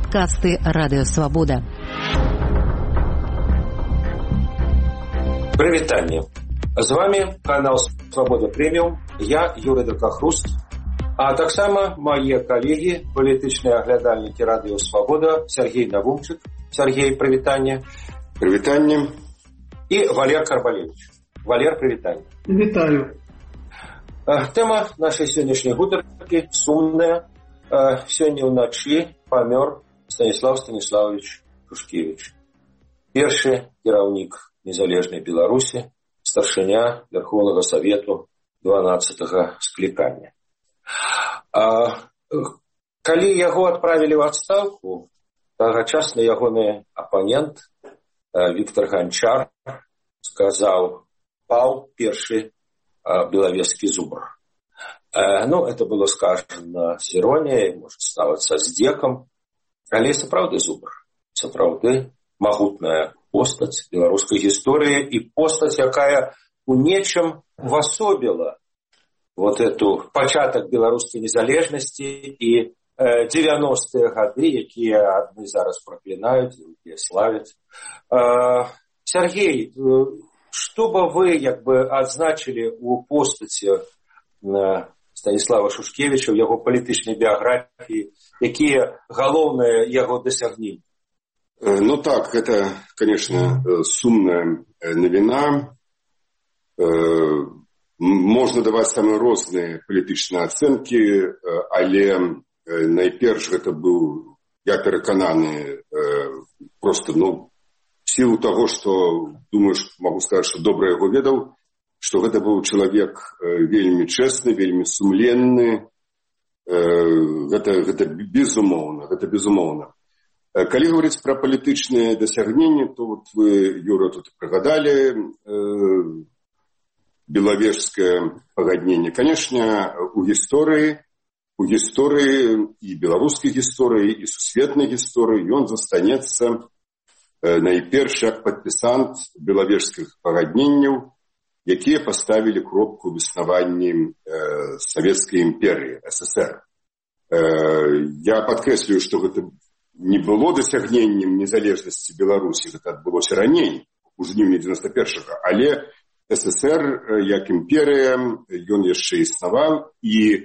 Падкасты Радыёвабода. Прывітанне. З вами канал Свабода Прэміум. Я Юрый Дракахруст. А таксама мае калегі, палітычныя аглядальнікі Радыёвабода Сергей Навумчык. Сергей, прывітанне. Прывітанне. І Валер Карбалевич. Валер, прывітанне. Вітаю. Тэма нашай сённяшняй гутаркі сумная. Сёння ўначы памёр Станіслав Станіславович Шушкевіч. Першы кіраўнік незалежнай Беларусі, старшыня Верховнага Савету 12-го склікання. Калі яго адправілі ў адстаўку, тагачасны ягоны апанент Віктор Ганчар сказаў: паў першы белавежскі зубр. Это было сказано с иронией, может ставиться с деком, але сапраўды зубр, сапраўды магутная постаць беларускай гісторыі і постаць, якая у нечым увасобіла вот эту пачатак беларускай незалежнасці і 90-е гады, якія адны зараз праклінаюць, другія славяць. Сергей, что бы вы адзначили у постаці Станіслава Шушкевіча, в яго палітычнай біяграфіі, якія галоўныя яго дасягненні? Так, это, конечно, сумная навіна. Можна даваць самыя розныя палітычныя ацэнкі, але найперш гэта быў, я перакананы, просто, в силу того, что, думаю, могу сказать, что добра яго ведаў, что гэта быў чалавек вельмі чэсны, вельмі сумленны. Гэта безумоўна. Калі говорить про палітычныя дасягненні, то вот вы, Юра, тут прыгадалі белавежскае пагадненне. Конечно, у гісторыі і беларускай гісторыі, і сусветнай гісторыі ён застанецца найперш як падпісант белавежскіх пагадненняў, якія паставілі кропку ў існаванні Савецкай імперыі, СССР. Я падкрэслюю, што гэта не было дасягненнем незалежнасці Беларусі, гэта адбылося раней, у жніўні 91-го, але СССР як імперыя, ён яшчэ існаваў, і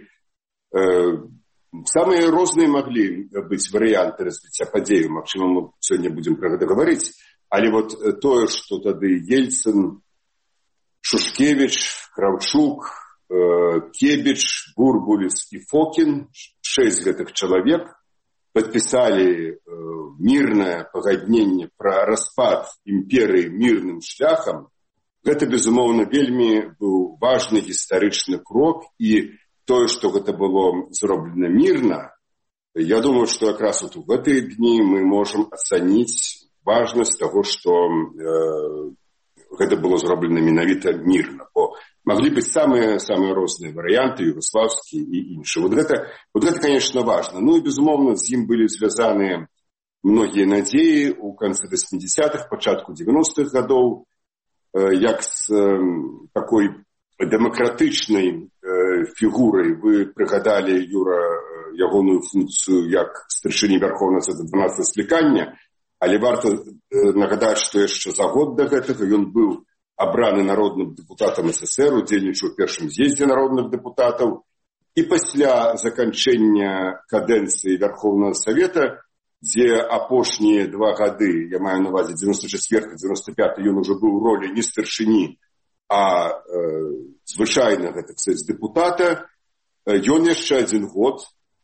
самыя розныя маглі быць варыянты развіцця падзеяў, магчыма, мы сёння будзем пра гэта гаварыць, але вот тое, што тады Ельцын, Шушкевіч, Кравчук, Кебіч, Бурбуліс і Фокін, 6 гэтых чалавек, падпісалі мірнае пагадненне пра распад імперыі мірным шляхам. Гэта, безумоўна, вельмі быў важны гістарычны крок, і тое, што гэта было зроблена мірна, я думаю, што якраз вот у гэтыя дні мы можам ацаніць важнасць таго, што гэта было зроблена менавіта мірна. Бо маглі быць самыя розныя варыянты, югославскія і іншыя. Вот гэта, конечно, важно. І, безумоўна, з ім былі звязаныя многія надзеі ў канцы 80-х, пачатку 90-х гадоў, як з такой дэмакратычнай фігурай. Вы прыгадалі, Юра, ягоную функцыю як старшыні Верховнага Савета 12-го склікання, але варта нагадаць, што яшчэ за год да гэтага ён быў абраны народным дэпутатам СССР, удзельнічаў у першым з'ездзе народных дэпутатаў, і пасля заканчэння кадэнцыі Верховнага Савета, дзе апошнія 2 гады, я маю на увазе 94-95, ён ужо быў у ролі не старшыні, а звычайнага, так сказаць, дэпутата, ён яшчэ 1 год,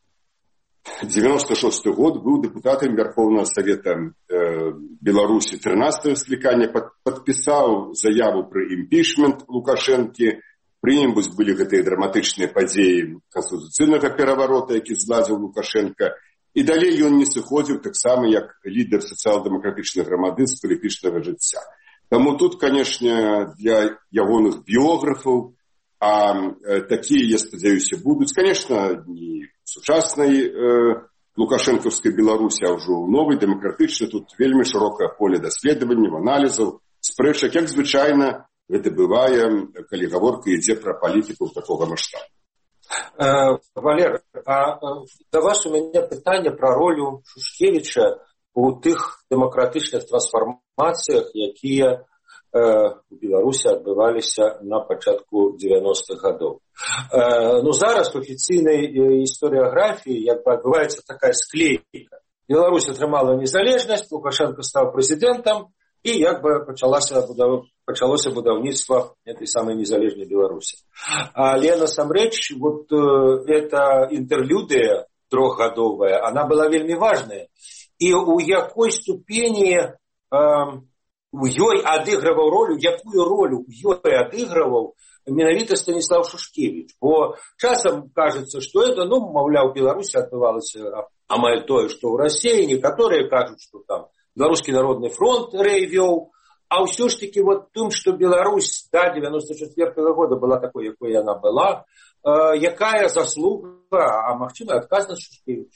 96-й год, быў дэпутатам Верховнага Савета Беларусі 13-го склікання, падпісаў заяву пра імпічмент Лукашэнкі, пры ім былі гэтыя драматычныя падзеі канстытуцыйнага пераварота, які зладзіў Лукашэнка, і далей ён не сыходзіў таксама як лідар сацыял-дэмакратычнай грамады з палітычнага жыцця. Таму тут, канешне, для ягоных біёграфаў, а такія, я спадзяюся, будуць, конечно, не сучаснай лукашэнкаўскай Беларусі, а ўжо ў новай дэмакратычнай. Тут вельмі шырокае поле даследаванняў, аналізаў, спрэчак, як звычайна гэта бывае, калі гаворка ідзе пра палітыку такога маштабу. Валер, да вас у мяне пытанне пра ролю Шушкевіча у тых дэмакратычных трансфармацыях, якія у Беларусі адбываліся на пачатку 90-х гадоў. Зараз в афіцыйнай гісторыяграфіі адбываецца такая склейка. Беларусь атрымала незалежнасць, Лукашенко стаў прэзідэнтам, і пачалося будаўніцтва этой самой незалежнай Беларусі. Але насамрэч эта інтэрлюдыя трохгадовая, она была вельмі важная. І у якой ступені у ёй адыгрываў ролю, якую ролю у ёй адыгрываў менавіта Станіслав Шушкевіч. Бо часам кажется, што это, маўляў, Беларусі адбывалася амаль тое, што ў Расіі. Некаторыя кажуць, што там Беларускі народны фронт рэй вёў. А ўсё ж таки тым, што Беларусь до 94-го года была такой, якой яна была, якая заслуга, а магчыма адказнасць Шушкевіча?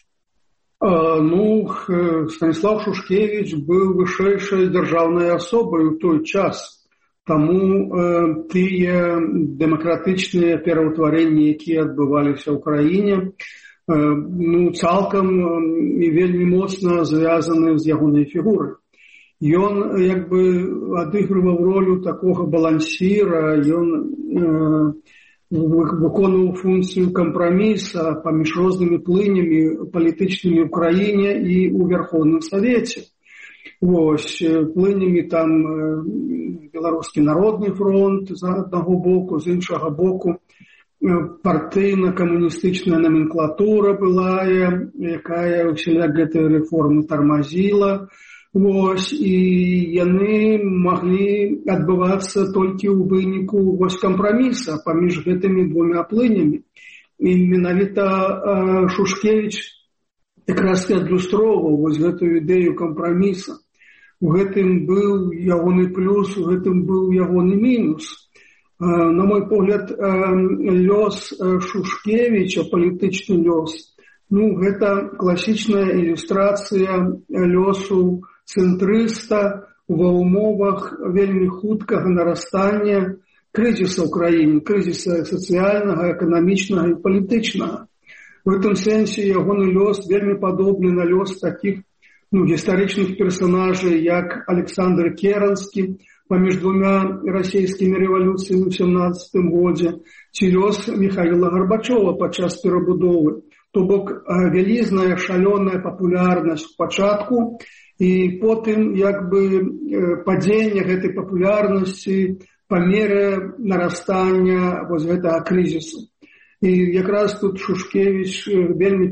Станіслав Шушкевіч быў вышэйшай дзяржаўнай асобай у той час. Таму тыя дэмакратычныя пераўтварэнні, якія адбываліся ў краіне, цалкам і вельмі моцна звязаны з ягонай фігурай. Ён адыгрываў ролю такога балансіра, ён выконваў функцыю кампраміса паміж рознымі плынямі палітычнымі ў краіне і ў Верховным Савеце. Плынямі там Беларускі народны фронт з аднаго боку, з іншага боку партыйна-камуністычная номенклатура была, якая ўсяляк гэтыя рэформы тармазіла. І яны маглі адбывацца толькі ў выніку кампраміса паміж гэтымі двумя плынямі. І менавіта Шушкевіч якраз і адлюстроўваў гэтую ідэю кампраміса. У гэтым быў ягоны плюс, у гэтым быў ягоны мінус. На мой погляд, лёс Шушкевіча, палітычны лёс, гэта класічная ілюстрацыя лёсу цэнтрыста ва ўмовах вельмі хуткага нарастання крызіса ў краіне, крызіса сацыяльнага, эканамічнага і палітычнага. В этом сэнсе ягоны лёс вельмі падобны на лёс такіх гістарычных персонажаў, як Александр Керанскі паміж двумя расійскімі рэвалюцыямі ў 17 годзе, ці лёс Міхаіла Гарбачова падчас перабудовы. То бок вялізная шалёная папулярнасць у пачатку і потым падзенне гэтай папулярнасці па мере нарастання гэтага крызісу. І якраз тут Шушкевіч вельмі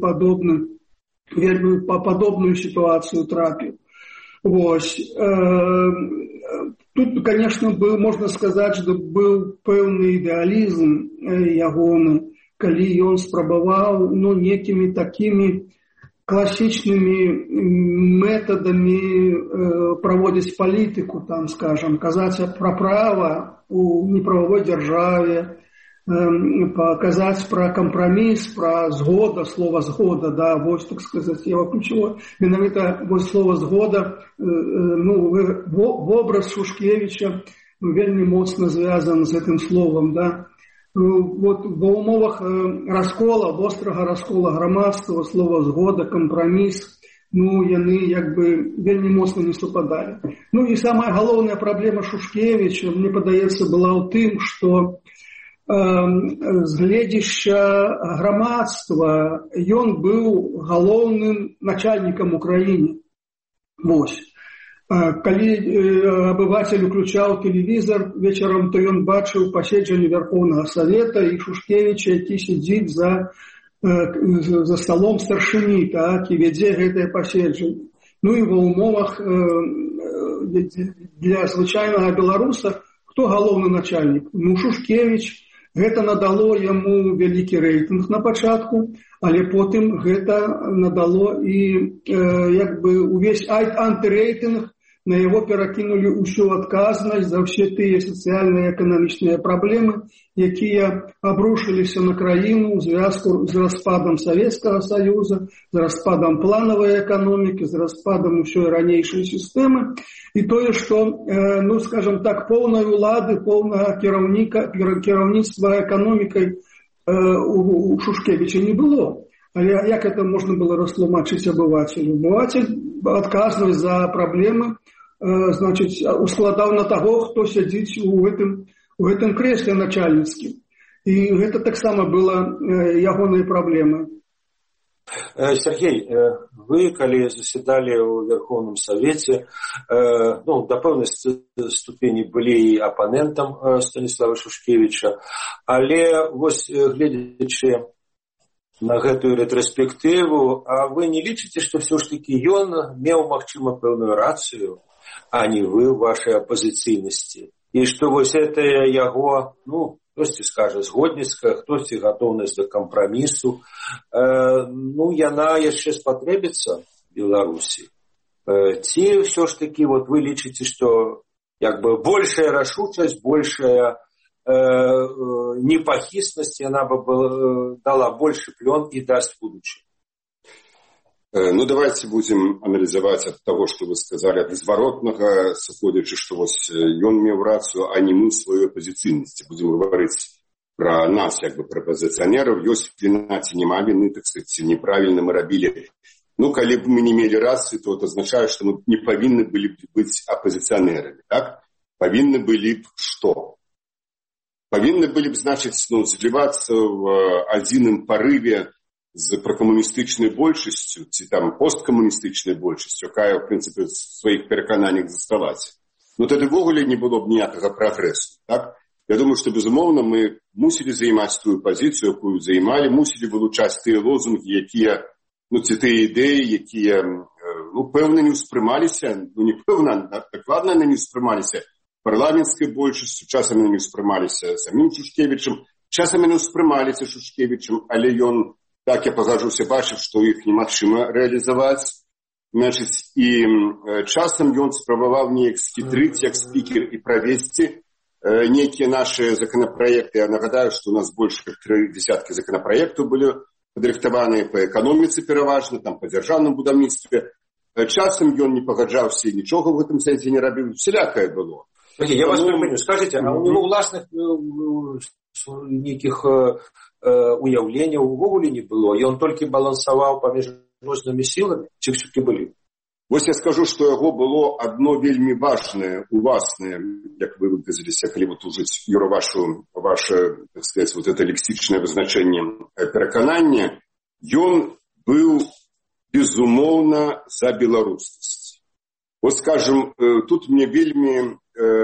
падобную сітуацыю трапіў. Тут, конечно, можна сказаць, што быў пэўны ідэалізм ягоны, калі ён спрабаваў некімі такімі класічнымі метадамі праводзіць палітыку, там, скажам, казаць пра права у неправавой дзяржаве, паказаць пра кампраміс, пра згода, слова згода, так сказаць, я выключила менавіта слова згода, вобраз Шушкевіча вельмі моцна звязан з гэтым словам, ва ўмовах раскола, вострага раскола грамадства, слова згода, кампраміс, яны вельмі моцна не супадалі. І самая галоўная праблема Шушкевіча, мне падаецца, была ў тым, што з гледзяща грамадства ён быў галоўным начальнікам у краіне. Калі абыватель уключаў тэлевізор вечарам, то ён бачыў паседжанне Верховнага Савета і Шушкевіча, які сядзіць за сталом старшыні, і вядзе гэтае паседжанне. І ва ўмовах для звычайнага беларуса хто галоўны начальнік? Шушкевіч. Гэта надало яму вялікі рэйтынг на пачатку, але потым гэта надало і увесь антырэйтынг, на яго перакінулі ўсю адказнасць за ўсе тыя сацыяльныя і эканамічныя праблемы, якія абрушыліся на краіну ў звязку з распадам Савецкага Саюза, з распадам планавай эканомікі, з распадам усёй ранейшай сістэмы. І тое, што, скажам так, поўнай улады, поўнага кіраўніцтва эканомікай у Шушкевіча не было. Але як это можна было растлумачыць абывацелю? Абывацель адказны за праблемы, значыць, ускладаў на таго, хто сядзіць у гэтым крэсле начальніцкім. І гэта таксама была ягонай праблемай. Сергей, вы, калі заседали ў Верховном Совете, до пэўнай ступені былі і апанентам Станіслава Шушкевіча, але вось гледзячы на гэтую рэтроспектыву, а вы не лічыце, што ўсё ж такі ён меў, магчыма, пэўную рацыю, а не вы ў вашай апазіцыйнасці? І што вось гэтая яго, хтосьці скажа згодніцкая, хтосьці гатоўнасць да кампрамісу, яна яшчэ спатрэбіцца Беларусі. Ці ўсё ж такі вы лічыце, што большая рашучасць, большая непахіснасць, яна бы дала большы плён і дасць будучыню? Давайте будем анализовать от того, что вы сказали, от изворотного, сыходячи, что он имел рацию, а не мы в своей оппозиционности. Будем говорить про нас, про оппозиционеров. Ёсць вина, ці нема вины, так сказать, неправильно мы робили. Коли бы мы не имели рации, то это означает, что мы не повинны были быть оппозиционерами, так? Повинны были бы что? Повинны были бы, значит, сливаться в адзіным порыве з прокомуністычнай большасцю, ці там посткомуністычнай большасцю, якая, в принципе, в своих перакананнях засталась. Тады ввогуле не было б ніякага прагрэсу, так? Я думаю, что, безумоўна, мы мусілі займаць тую пазіцыю, якую займалі, мусілі вылучаць тыя лозунгі, якія, ці тыя ідэі, якія, пэўна не ўспрымаліся, не пэўна, дакладна не ўспрымаліся парламенцкай большасцю, часам не ўспрымаліся самім Шушкевічам, часам не ўспрымаліся Шушкевічам, але ён, так, я пагажуся, бачыў, што іх немагчыма рэалізаваць. І часам ён спрабаваў неяк схітрыць, як спікер, і правесці нейкія нашыя законапраекты. Я нагадаю, што у нас больш 3 десяткі законапраектаў былі падрыхтаваныя па эканоміцы пераважна, там па дзяржаўным будаўніцтве. Часам ён не пагаджаўся і нічога ў гэтым сэнсе не рабіў. Всялякае было. Я вас припомню. Скажите, а у него власных нейкіх уяўленняў увогуле не было? І он толькі балансаваў паміж рознымі сіламі? Ці ўсё-таки былі? Вось я скажу, што яго было адно вельмі важнае, уласнае, як вы выказаліся, калі ужыць, Юра, ваше, так сказать, это лексічнае вызначэнне пераканання. Ён быў, безумоўна, за беларускасць. Вот, скажем, тут мне вельмі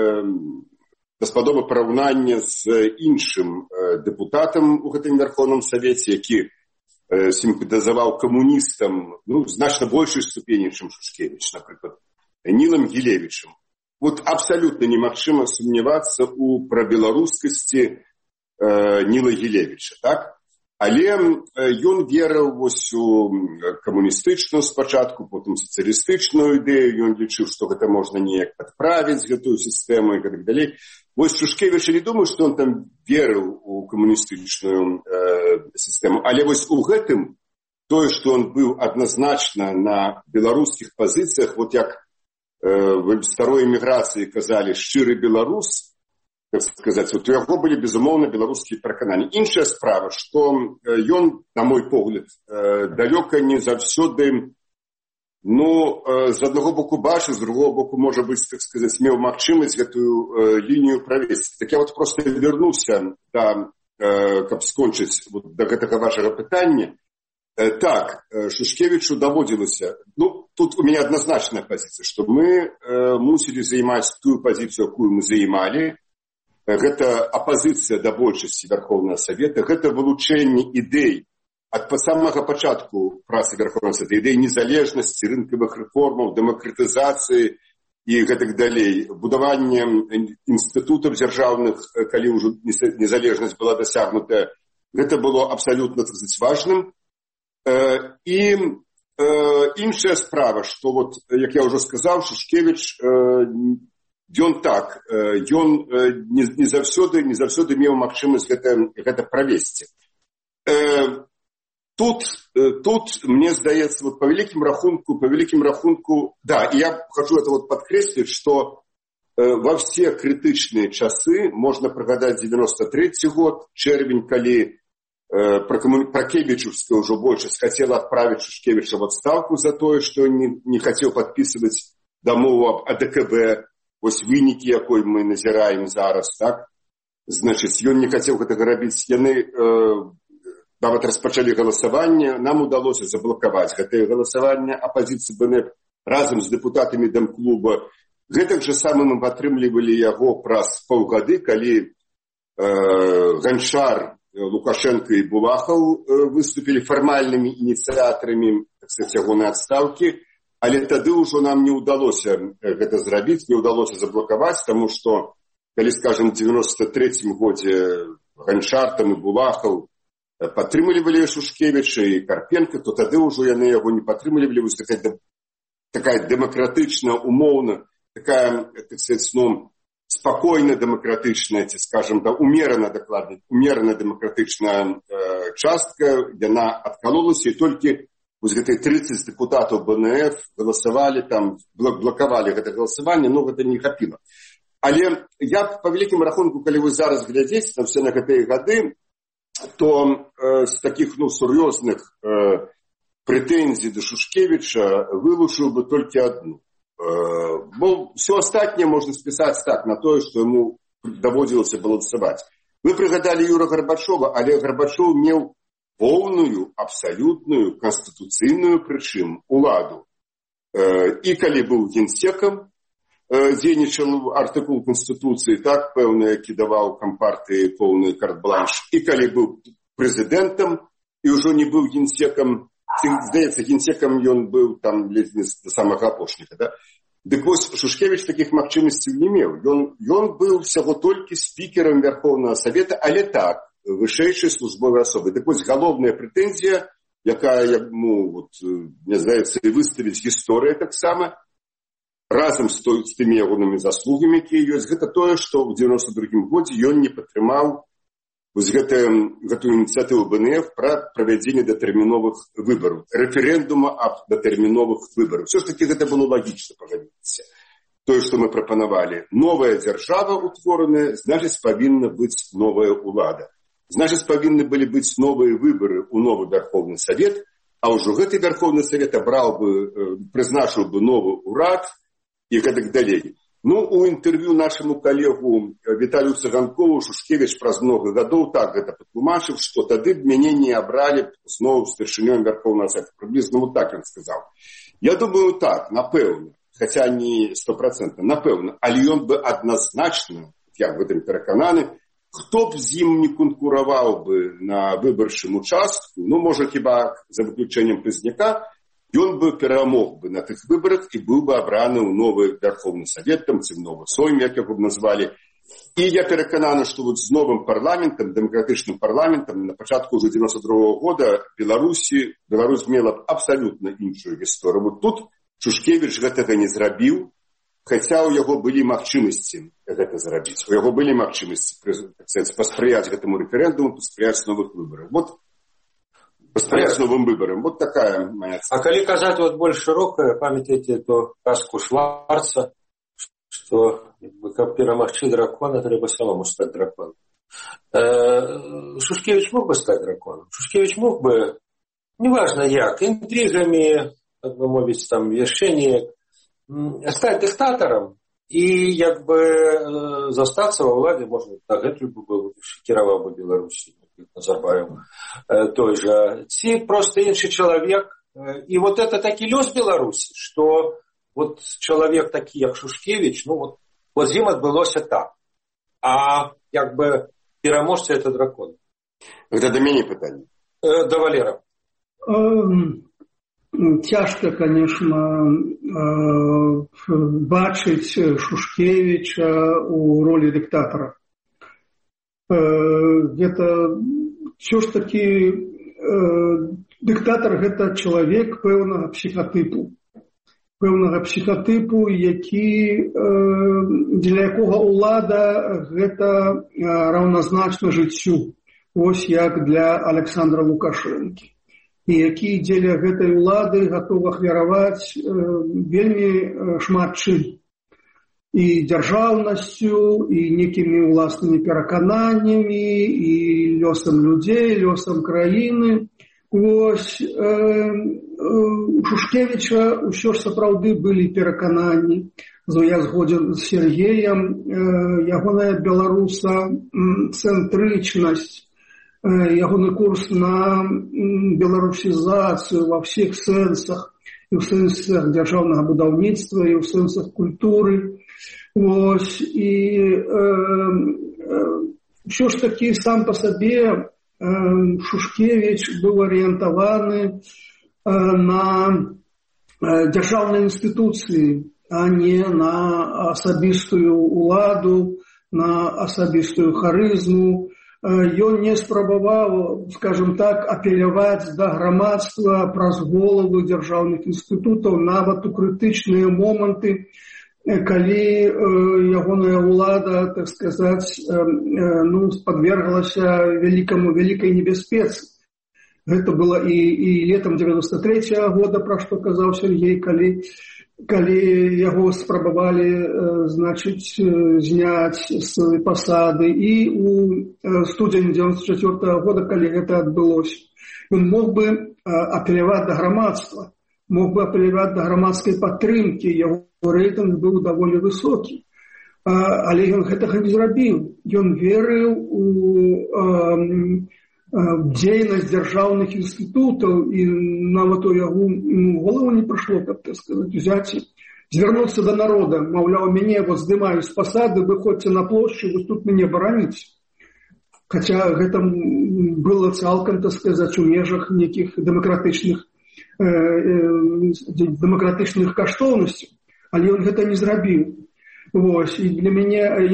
даспадоба параўнанне з іншым дэпутатам у гэтым Верховным Савеце, які сімпатызаваў камуністам, значна большай ступені, чым Шушкевіч, напрыклад, Нілам Гілевічам. Вот абсолютно немагчыма сумнявацца у прабеларускасці Ніла Гілевіча, так? Але ён верыў вось у камуністычную спачатку, потым сацыялістычную ідэю, ён лічыў, што гэта можна неяк падправіць гэтую сістэму і так далей. Вось Шушкевіч, я не думаю, што он там верыў у камуністычную сістэму, але вось у гэтым тое, што он быў адназначна на беларускіх пазіцыях, вот як в старой эміграцыі казалі шчыры беларус, так сказать, вот у яго былі, безумоўна, беларускія перакананні. Іншая справа, што ён, на мой погляд, далёка не заўсёды, з аднаго боку бачыў, з другого боку, можа быць, так сказать, меў магчымасць гэтую лінію правесці. Так я вот просто вернуся, каб скончыць да гэтага вашага пытання. Так, Шушкевічу даводзілася, тут у меня адназначная пазіцыя, што мы мусілі займаць тую пазіцыю, якую мы займалі. Гэта апазіцыя да большасці Верховнага Савета, гэта вылучэнне ідэй ад самага пачатку працы Верховнага Савета, ідэй незалежнасці, рынкавых рэформаў, дэмакратызацыі і гэтак далей, будаванне інстытутаў дзяржаўных, калі ўжо незалежнасць была дасягнутая, гэта было абсалютна, так сказаць, важным. І іншая справа, што, вот, як я ўжо сказаў, Шушкевіч ён так, ён не заўсёды меў магчымасць гэта правесці. Тут мне здаецца, вот, по великим рахунку, да, и я хочу это вот подкреслить, что во все критичные часы, можно пригадать 93-й год, червень, калі пракебічаўская ўжо большасць хацела адправіць Шушкевіча в адстаўку за тое, што не хацеў падпісваць дамову аб АДКБ, вось вынікі, якой мы назіраем зараз, так? Значыць, ён не хацеў гэтага рабіць. Яны нават распачалі галасаванне, нам удалося заблакаваць гэтае галасаванне апазіцыі БНЭП разам з дэпутатамі Дэмклуба. Гэтак жа самым мы атрымлівалі яго праз паўгады, калі Ганчар, Лукашенко і Булахаў выступілі фармальнымі ініцыятарамі, так сказаць, ягонай адстаўкі, але тады ўжо нам не ўдалося гэта зрабіць, не ўдалося заблакаваць, таму што, калі, скажам, в 93-м годзе Ганчар там і Булахаў падтрымлівалі Шушкевіча і Карпенка, то тады ўжо яны яго не падтрымлівалі. Вось такая дэмакратычная, умоўна, такая, так сказаць, спокойно демократичная, скажем, да, умеренно демократичная частка, яна откололася, и только вот эти 30 депутатов БНФ голосовали, там, блоковали это голосование, но это не хапило. Але я по великому рахунку, коли вы зараз глядите на все на гэтыя гады, то с таких, серьезных претензий до Шушкевича вылучил бы только одну. Бо все остальное можно списать так, на то, что ему доводилось балансовать. Вы пригадали Юра Горбачова, але Горбачов имел полную, абсолютную, конституционную причину, уладу. И коли был генсеком, дзейнічал артикул Конституции, так, певно, який давав Компартии полный карт-бланш. И коли был президентом, и уже не был генсеком, здаецца, генсекам ён быў там ледзь не до самага апошняга, да? Дык вось Шушкевіч такіх магчымасцей не меў. Ён быў всяго толькі спікерам Верховнага Савета, але так, вышэйшай службовай асобы. Дык вось галоўная прэтэнзія, якая яму, вот, мне здаецца, і выставіць гісторыя таксама, разам з тымі ягонымі заслугамі, якія ёсць, гэта тое, што ў 92-м годзе ён не падтрымаў гэтую инициативу БНФ про проведение датэрміновых выборов, референдума об датэрміновых выборах. Все-таки это было логично, погодите. То, что мы пропоновали. Новая держава утворенная, значит, повинна быть новая улада. Значит, повинны были быть новые выборы у новый Верховный Совет, а уже гэты Верховный Совет призначил бы новый урад и так далее. Ну, у интервью нашему коллегу Виталию Цыганкову Шушкевич праз много годов так это патлумачыў, что тады мяне не абрали снова старшынёй Верховного Совета. Приблизно вот так он сказал. Я думаю так, напэўна, хотя не 100%, напэўна, але ён бы однозначно, я в этом перакананы, хто б з ім не конкураваў бы на выбарчым участку, ну, может, хіба за выключением Пазняка, ён бы перамог бы на тых выборах и был бы абраны ў новый Верховный Совет, там, ці новый Сойм, як его назвали. И я перакананы, что вот с новым парламентом, демократичным парламентом, на початку уже 92-го года Беларусь мела абсолютно іншую гісторыю. Вот тут Шушкевич гэтага не зрабіў, хотя у яго былі магчымасці гэта зрабіць. У яго былі магчымасці, так сказать, паспрыяць гэтаму референдуму, паспрыяць новых выборах. Вот паспрыяць новым выборам. Вот такая моя цель. А калі казаць вот больш шырокая, памятаеце эту казку Шварца, што каб перамагчы дракона, трэба самому стаць драконом. Шушкевич мог бы стаць драконом. Шушкевич мог бы, неважно як, интригами, как бы мовіць, там, яшчэ неяк, стаць диктатором и як бы застацца ва ўладзе, можна, дагэтуль бы быў, кіраваў бы Беларусі, Назарбаев той же, ці просто іншы чалавек. И вот это такі лёс Беларусі, что вот человек такі, як Шушкевич, ну вот з ім адбылося так. А як бы пераможца это дракон. Гэта да мяне пытанне. Да Валера. Тяжко, конечно, бачыць Шушкевича у роли диктатора. Гэта все ж таки диктатор гэта чалавек пэўнага псіхатыпу, які для якога ўлада гэта раўназначна жыццю, вось як для Александра Лукашэнкі, і які дзеля гэтай улады гатовы ахвяраваць вельмі шмат чым. і дзяржаўнасцю, і некімі ўласнымі перакананнямі, і лёсам людзей, лёсам краіны. Вось у Шушкевіча ўсё ж сапраўды былі перакананні. Я згоден з Сергеем, ягоная беларусацэнтрычнасць, ягоны курс на беларусізацыю ва ўсіх сэнсах, і ў сэнсах дзяржаўнага будаўніцтва, і ў сэнсах культуры. Вось, і ўсё ж такі сам па сабе Шушкевіч быў арыентаваны на дзяржаўныя інстытуцыі, а не на асабістую ўладу, на асабістую харызму. Ён не спрабаваў, скажем так, апеляваць да грамадства праз головы дзяржаўных інстытутаў нават у крытычныя моманты, калі ягоная ўлада, так сказаць, подверглася вялікай небяспецы. Гэта было і летом 93-го года, пра што казаў Сергей, калі яго спрабавалі, значыць, зняць з пасады, і у студзені 94-го года, калі гэта адбылося. Ён мог бы апеляваць да грамадства, мог бы апеляваць да грамадскай падтрымкі, яго рэйтынг быў даволі высокі. Але ён гэтага не зрабіў. Ён верыў у дзейнасць дзяржаўных інстытутаў, і нават у яго голову не прыйшло, каб, так сказаць, взяць, звярнуцца да народа. Маўляў, мяне вот здымаюць з пасады, вы ходзьце на плошчу, вы тут мяне бараніць. Хаця гэта было цалкам, так сказаць, у межах нейкіх дэмакратычных каштоўнасцяў. Але ён гэта не зрабіў. Вось, і для мяне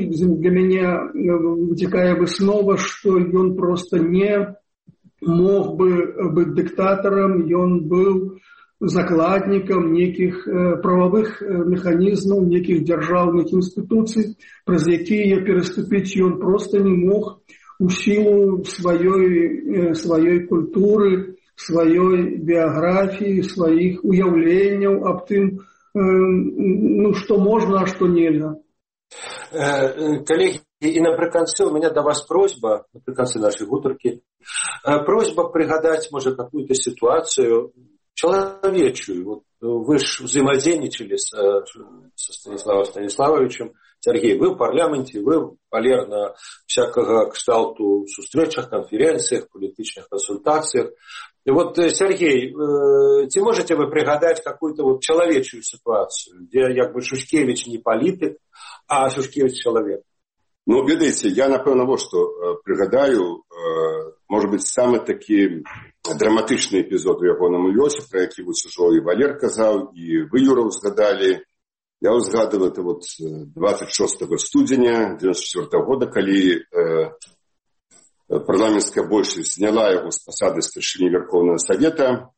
вытекае выснова, што ён проста не мог бы быць дыктатарам, ён быў закладнікам нейкіх прававых механізмаў, нейкіх дзяржаўных інстытуцый, праз якія пераступіць ён проста не мог у сілу сваёй культуры, сваёй біяграфіі, сваіх уяўленняў аб тым, што можна, а што нельга. Коллеги, и напрыканцы у меня до вас просьба, напрыканцы нашей гутаркі, просьба пригадать, может, какую-то ситуацию человечую. Вот вы же взаимодействовали со Станиславом Станиславовичем. Сергей, вы в парламенте, вы полярно всякого кшталту сустрэчах, конференциях, политических консультациях. И вот, Сергей, ці можете вы пригадать какую-то вот человечую ситуацию, где як бы Шушкевич не политик, а Шушкевич человек? Ну, ведаеце, я, напэўна, вот што прыгадаю, может быть, самы такі драматычны эпізод у ягоным лёсе, пра які вось ужо і Валер казаў, і вы, Юра, узгадалі. Я узгадываю, это вот 26 студзеня 94 года, калі парламенцкая большасць зняла яго з пасады старшыні Верховного Совета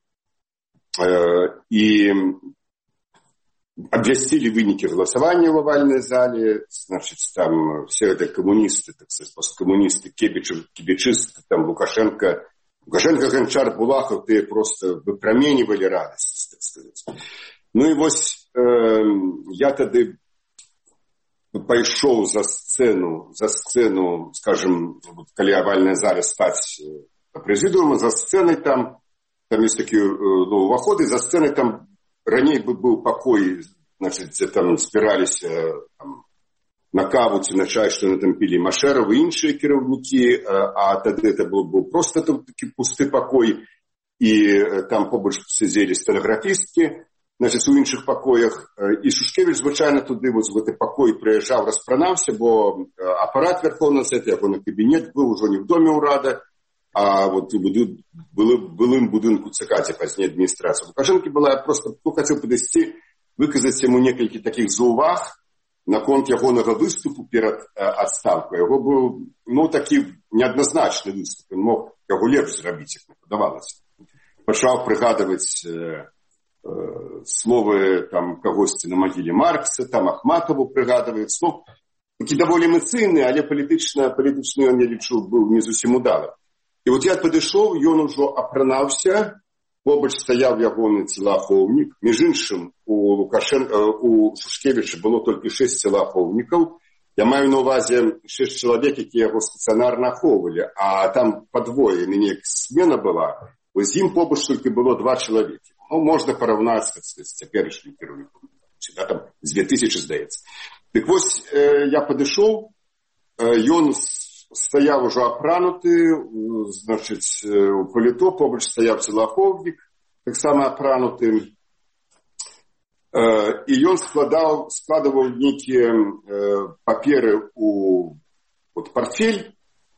и обвястили вынікі голосования в овальной зале. Значит, там все это коммунисты, так сказать, посткоммунисты, кибичисты, там Лукашенко, Гончар, Булахов, те просто выпраменивали радость, так сказать. Ну и вот я тогда пайшоў за сцену, скажем, калі овальная зале стаць прэзідыума, за сценой там есть такие уваходы, за сценой там раней был покой, значит, где там збірались на каву ці на чай, что на там пили Машеров и іншыя кіраўнікі, а тогда это был просто такі пусты покой, и там побольше сидели стенографистки, значит, у іншых пакоях. І Шушкевич, звычайно, туды вот в гэты пакой прыязджаў, распранаўся, бо апарат Верховного Совета, ягоны кабінет быў ужо не в доме ўрада, а вот у былым будынку ЦК, ці пазней адміністрацыі. Лукашенко была просто, хацеў падысці, выказаць яму некалькі такіх заўваг наконт ягонага выступу перад адстаўкай. Яго быў, такі неадназначны выступ, ён мог яго лепш зрабіць, як мне падавалася. Пачаў прыгадваць словы там кагосьці на магіле Маркса, там Ахматову прыгадваецца. Такі даволі эмацыйны, але палітычна ён, я лічу, быў не зусім удалы. І вот я падышоў, ён ужо апранаўся, побач стаяў ягоны целаахоўнік. Між іншым, у Шушкевіча было толькі 6 целаахоўнікаў. Я маю на ўвазе 6 чалавек, якія яго стацыянарна ахоўвалі, а там падвое, неяк смена была. З ім побач толькі было 2 чалавекі. Ну, можна параўнаць з цяперашнім кіраўніком. Там з 2000, здаецца. Дык вось я падышоў, ён стаяў ужо апрануты, значыць, у паліто, побач стаяў целаахоўнік, таксама апрануты. І ён складываў нейкія паперы у партфель,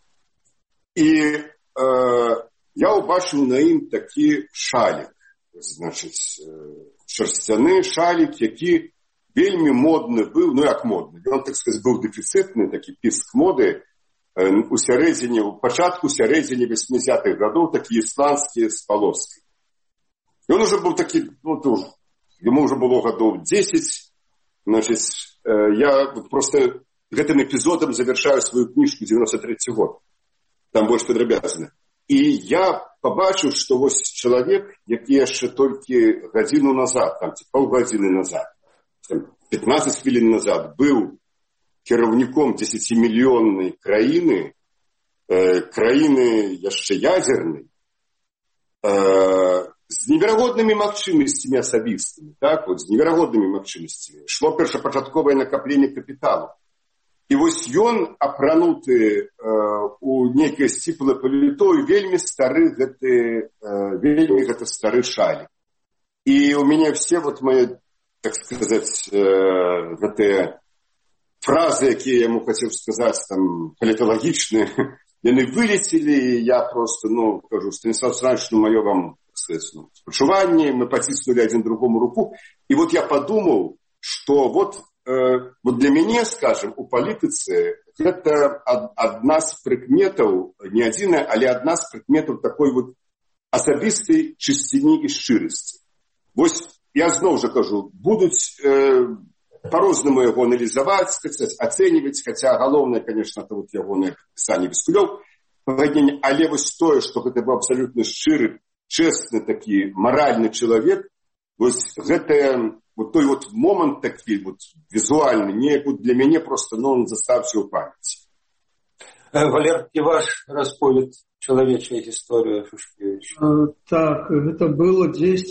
і я ўбачыў на ім такі шалік, значыць, шерсцяны шалік, які вельмі модны быў, ну як модны, ён, так сказаць, быў дэфіцытны, такі піск моды, у пачатку сярэдзіне 80-х гадоў, такі ісландскі з палоскай. Ён уже быў такі, ну, ему уже было гадоў 10, значыць, я просто гэтым эпізодам завершаю сваю кніжку 93 год, там больш падрабязна. І я пабачыў, што вось чалавек, які яшчэ толькі гадзіну назад, там ці паўгадзіны назад, 15 хвілін назад быў кіраўніком 10-мільённай краіны, краіны яшчэ ядзернай, з неверагоднымі магчымасцямі асабістымі, так, вот, з неверагоднымі магчымасцямі. Шло першапачатковае накапленне капіталу. І вось ён апрануты у нейкае сціплае паліто, вельмі стары вельмі гэта стары шалік. І у мяне все вот мои, так сказаць, гэтыя фразы, якія я яму хацеў сказаць, там, паліталагічныя, яны вылецелі, і я просто, ну, кажу, Станіслав Станіславович, ну, маё вам, так сказаць, ну, спачуванне, мы паціснулі адзін другому руку, і вот я подумаў, што вот для мяне, скажем, у палітыцы гэта адна з прыкметаў, не адзіная, але адна з прыкметаў такой вот асабістай чысціні і шчырасці. Вось я зноў жа кажу, будуць по-рознаму яго аналізаваць, ацэньваць, хаця галоўнае, конечно, это вот ягонае пісанне без кулёў, але вось тое, што гэта быў абсалютна шчыры, чэсны такі маральны чалавек, вось гэтае вот той вот момент такі вот візуальны, неяк для мяне просто, ну, он застаўся ў памяці. Валер, і ваш расповед чалавечая гісторыя Шушкевич. Так, гэта было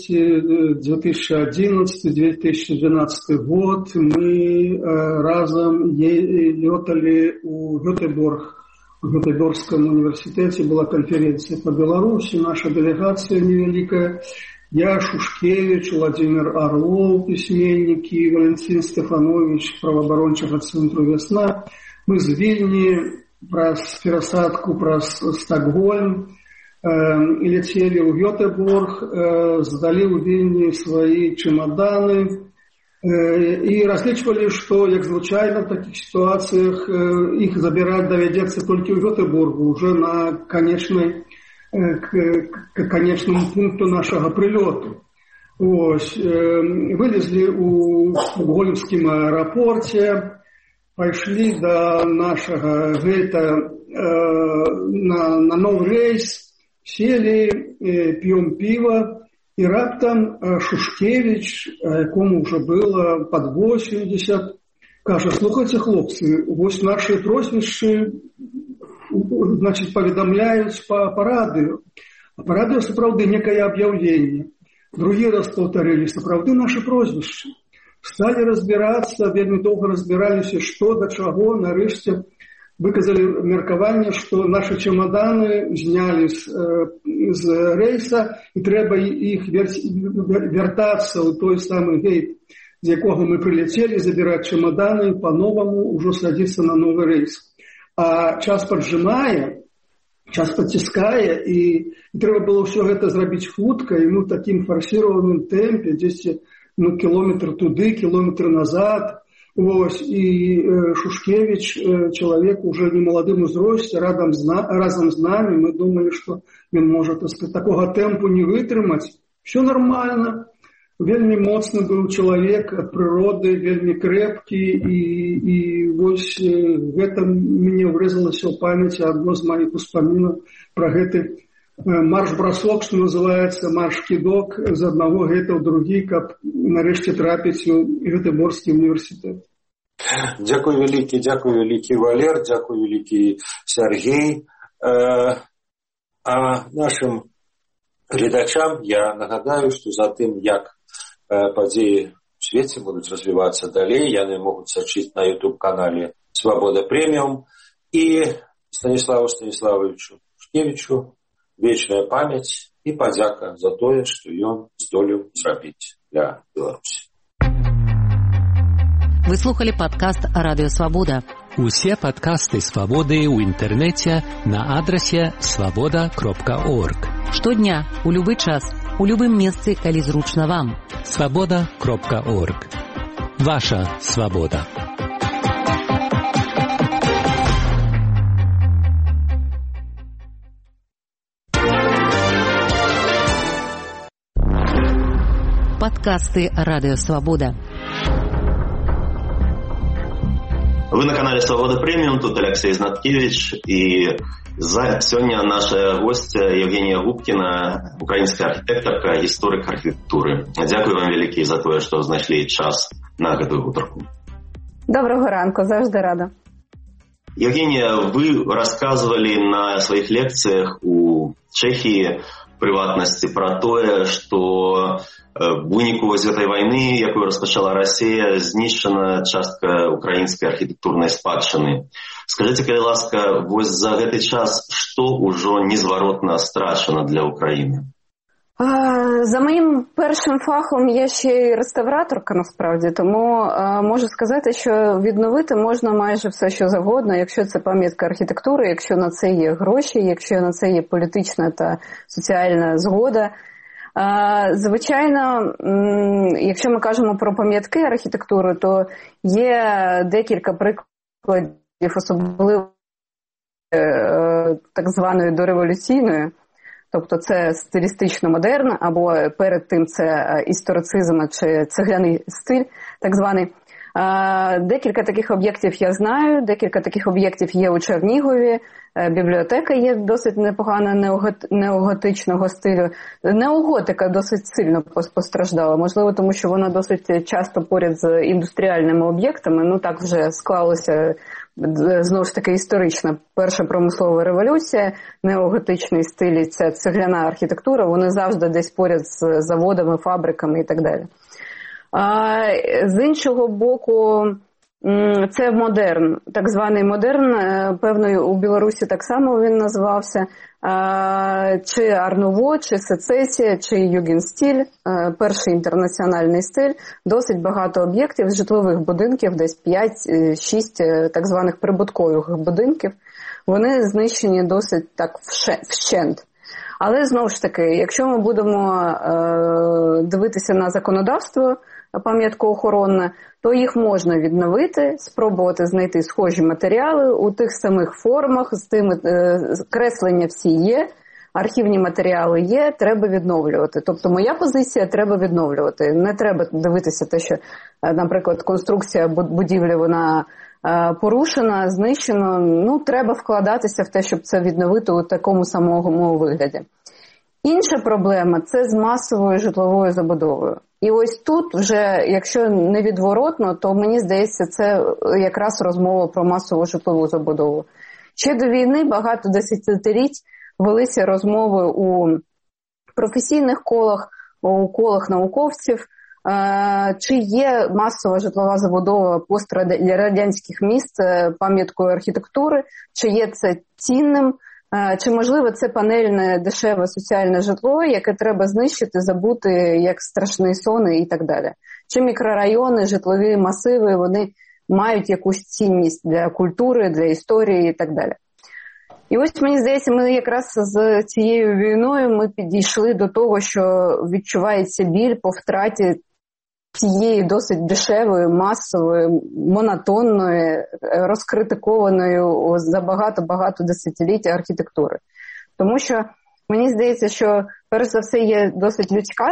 2011-2012 год. Мы разам лёталі ў Гётэборг. В Гётэборгском універсітэце была канференцыя па Беларусі, наша дэлегацыя невялікая. Я, Шушкевич, Владимир Орлов, письменники, Валентин Стефанович, правоабарончага цэнтру «Весна». Мы з Вільні праз перасадку, праз Стокгольм летели ў Гётэборг, здалі ў Вільні свои чемоданы и разлічвалі, что, як звычайна в таких ситуациях, их забирать давядзецца толькі ў Гётэборгу, уже на к конечному пункту нашего прилету. Вылезли у Стокгольмском аэропорте, пошли до нашего гейта на новый рейс, сели, пьем пиво, и раптом Шушкевич, якому уже было под 80, каже: слухайте, хлопцы, вось наши прозвища, значит, поведомляюць по радыё. А по радыё сапраўды некае аб'яўленне. Другі раз паўтарылі, сапраўды нашы прозвішчы. Сталі разбірацца, вельмі доўга разбіраліся, што да чаго. Нарэшце выказалі меркаванне, што нашы чемоданы знялі з рэйса, і трэба іх вяртацца ў той самы гейт, з якога мы прылецелі, забіраць чемоданы, па-новаму ўжо садзіцца на новы рэйс. А час поджимае, час подтискае, и треба было все это зрабіць хутка, и мы в таким форсированном темпе, здесь, ну, километр туды, километр назад. Вось, и Шушкевич, человек уже не молодым узросце, разом с нами, мы думали, что он может такого темпу не вытрымаць. Все нормально. Вельмі моцны быў чалавек ад прыроды, вельмі крэпкі, і вось гэта мне врэзалася ў памяць адно з маіх успамінаў пра гэты марш-бросок, што называецца, марш-кідок з аднаго гэта ў другі, каб нарэшце трапіць у Гетэборскі універсітэт. Дзякуй вялікі, Валер, дзякуй вялікі, Сергей. А нашым гледачам я нагадаю, што за тым, як падзеі у свеце будуць развівацца далей, яны могуць сачыць на YouTube-канале «Свабода Прэміум». І Станіславу Станіславовичу Шкевічу вечная памяць і падзяка за тое, што ён здолеў зрабіць для Беларусі. Вы слухали падкаст «Радыё Свабода». Усе падкасты «Свабоды» ў інтэрнэце на адрасе свабода.орг. Штодня, у любы час, у любым месцы, калі зручна вам. свабода.орг. Ваша свабода. Подкасты «Радио Свобода». Вы на канале «Свобода Премиум», тут Алексей Знаткевич, и сегодня наша гостья Евгения Губкина, украинская архитекторка, историк архитектуры. Дякую вам велике за то, что знайшли час на гэтую гутарку. Доброго ранку, завжди рада. Евгения, вы рассказывали на своих лекциях у Чехии прыватнасці пра тое, што в выніку вось гэтай вайны, якую распачала Расія, знішчана частка украінскай архітэктурнай спадчыны. Скажыце, калі ласка, вось за гэты час што ўжо незваротна страчана для Украіны? За моїм першим фахом я ще й реставраторка, насправді, тому можу сказати, що відновити можна майже все, що завгодно, якщо це пам'ятка архітектури, якщо на це є гроші, якщо на це є політична та соціальна згода. Звичайно, якщо ми кажемо про пам'ятки архітектури, то є декілька прикладів, особливо так званої дореволюційної. Тобто це стилістично модерн, або перед тим це історицизм чи цегляний стиль, так званий. Декілька таких об'єктів я знаю, декілька таких об'єктів є у Чернігові, бібліотека є досить непогана неоготичного стилю. Неоготика досить сильно постраждала, можливо, тому що вона досить часто поряд з індустріальними об'єктами, ну так вже склалося, знову ж таки, історична перша промислова революція, неоготичний стиль, ця цегляна архітектура, вони завжди десь поряд з заводами, фабриками і так далі. З іншого боку, це модерн, так званий модерн, певно, у Білорусі так само він називався, чи Арнуво, чи Сецесія, чи Югенстиль, перший інтернаціональний стиль, досить багато об'єктів, житлових будинків, десь 5-6 так званих прибуткових будинків, вони знищені досить так вщент. Але, знову ж таки, якщо ми будемо дивитися на законодавство пам'яткоохоронне, то їх можна відновити, спробувати знайти схожі матеріали у тих самих формах, з тими креслення всі є, архівні матеріали є, треба відновлювати. Тобто моя позиція – треба відновлювати. Не треба дивитися те, що, наприклад, конструкція будівлі, вона порушена, знищена. Ну, треба вкладатися в те, щоб це відновити у такому самому вигляді. Інша проблема – це з масовою житловою забудовою. І ось тут вже, якщо невідворотно, то мені здається, це якраз розмова про масову житлову забудову. Ще до війни багато десятиліть велися розмови у професійних колах, у колах науковців, чи є масова житлова забудова пострадянських міст пам'яткою архітектури, чи є це цінним, чи, можливо, це панельне, дешеве соціальне житло, яке треба знищити, забути, як страшний сон і так далі. Чи мікрорайони, житлові масиви, вони мають якусь цінність для культури, для історії і так далі. І ось, мені здається, ми якраз з цією війною ми підійшли до того, що відчувається біль по втраті цієї досить дешевої, масової, монотонної, розкритикованої за багато-багато десятиліть архітектури. Тому що мені здається, що перш за все є досить людська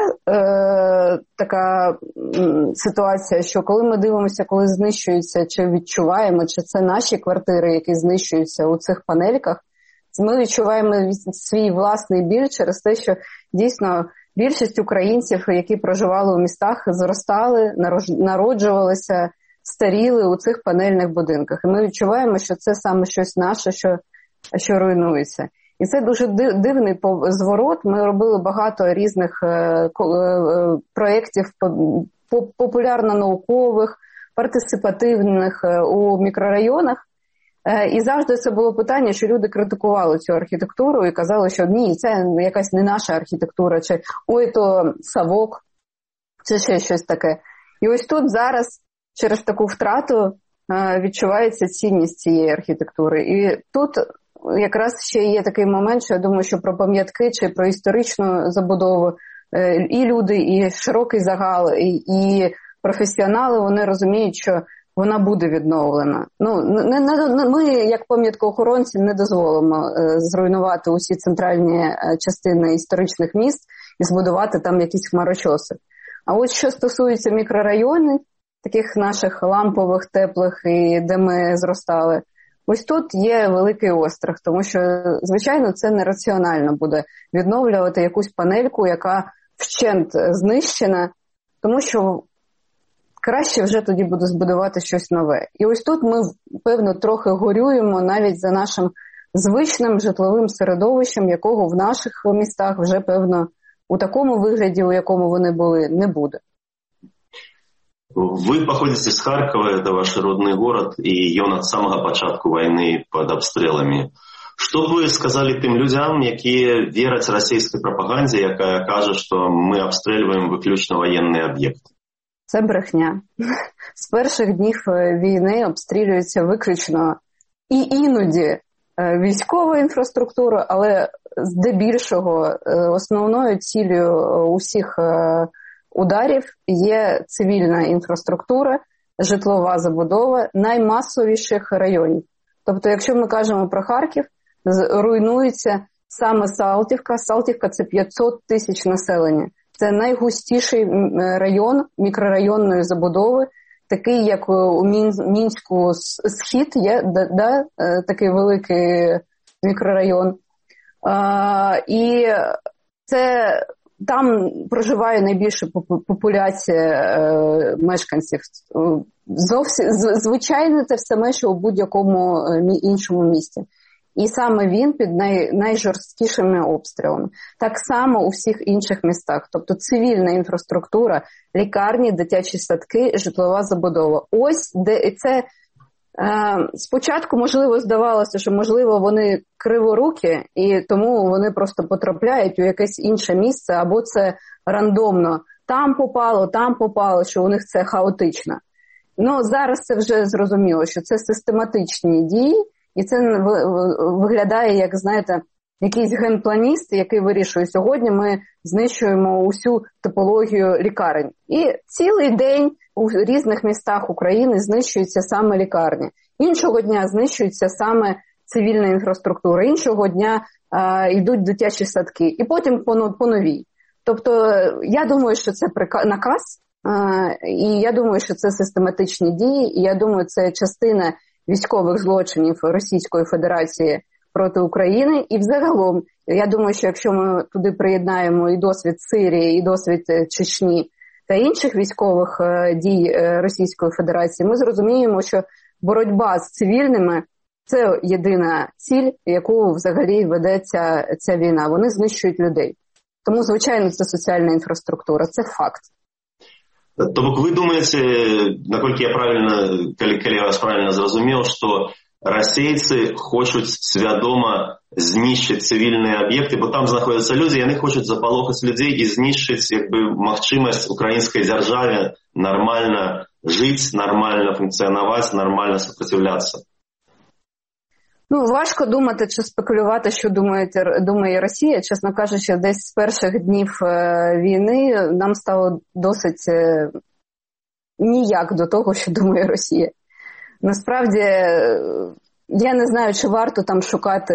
така ситуація, що коли ми дивимося, коли знищуються, чи відчуваємо, чи це наші квартири, які знищуються у цих панельках, Ми відчуваємо свій власний біль через те, що дійсно більшість українців, які проживали у містах, зростали, народжувалися, старіли у цих панельних будинках. І ми відчуваємо, що це саме щось наше, що руйнується. І це дуже дивний зворот. Ми робили багато різних проєктів популярно-наукових, партисипативних у мікрорайонах. І завжди це було питання, що люди критикували цю архітектуру і казали, що ні, це якась не наша архітектура, чи ой, то совок, чи ще щось таке. І ось тут зараз через таку втрату відчувається цінність цієї архітектури. І тут якраз ще є такий момент, що я думаю, що про пам'ятки чи про історичну забудову і люди, і широкий загал, і професіонали, вони розуміють, що вона буде відновлена. Ми, як пам'яткоохоронці, не дозволимо зруйнувати усі центральні частини історичних міст і збудувати там якісь хмарочоси. А от що стосується мікрорайонів, таких наших лампових, теплих, і де ми зростали, ось тут є великий острах, тому що, звичайно, це нераціонально буде відновлювати якусь панельку, яка вщент знищена, тому що краще вже тоді буде збудувати щось нове. І ось тут ми, певно, трохи горюємо навіть за нашим звичним житловим середовищем, якого в наших містах вже, певно, у такому вигляді, у якому вони були, не буде. Вы походите с Харькова, это ваш родной город, и он от самого початку войны под обстрелами. Что б вы сказали тим людям, які вірять російській пропаганді, яка каже, що ми обстрілюємо виключно воєнний об'єкт? Це брехня. З перших днів війни обстрілюється виключно і іноді військова інфраструктура, але здебільшого основною ціллю усіх ударів є цивільна інфраструктура, житлова забудова наймасовіших районів. Тобто, якщо ми кажемо про Харків, руйнується саме Салтівка. Салтівка – це 500 тисяч населення. Це найгустіший район мікрорайонної забудови, такий, як у Мінську Схід, є такий великий мікрорайон. І це там проживає найбільша популяція мешканців. Звичайно, це все менше у будь-якому іншому місті. І саме він під найжорсткішими обстрілами. Так само у всіх інших містах. Тобто цивільна інфраструктура, лікарні, дитячі садки, житлова забудова. Ось де це спочатку, можливо, здавалося, що, можливо, вони криворукі, і тому вони просто потрапляють у якесь інше місце, або це рандомно. Там попало, що у них це хаотично. Ну, зараз це вже зрозуміло, що це систематичні дії, і це виглядає, як, знаєте, якийсь генпланіст, який вирішує, сьогодні ми знищуємо усю типологію лікарень. І цілий день у різних містах України знищуються саме лікарні. Іншого дня знищується саме цивільна інфраструктура, іншого дня йдуть дитячі садки, і потім по новій. Тобто, я думаю, що це наказ, і я думаю, що це систематичні дії, і я думаю, це частина військових злочинів Російської Федерації проти України. І взагалом, я думаю, що якщо ми туди приєднаємо і досвід Сирії, і досвід Чечні та інших військових дій Російської Федерації, ми зрозуміємо, що боротьба з цивільними – це єдина ціль, яку взагалі ведеться ця війна. Вони знищують людей. Тому, звичайно, це соціальна інфраструктура, це факт. Тобто ви думаєте, наскільки я правильно, коли я вас правильно зрозумів, що російці хочуть свідомо знищити цивільні об'єкти, бо там знаходяться люди, і вони хочуть заполохати людей і знищити можливість української держави нормально жити, нормально функціонувати, нормально сопротивлятися. Ну, важко думати чи спекулювати, що думає Росія. Чесно кажучи, десь з перших днів війни нам стало досить ніяк до того, що думає Росія. Насправді, я не знаю, чи варто там шукати,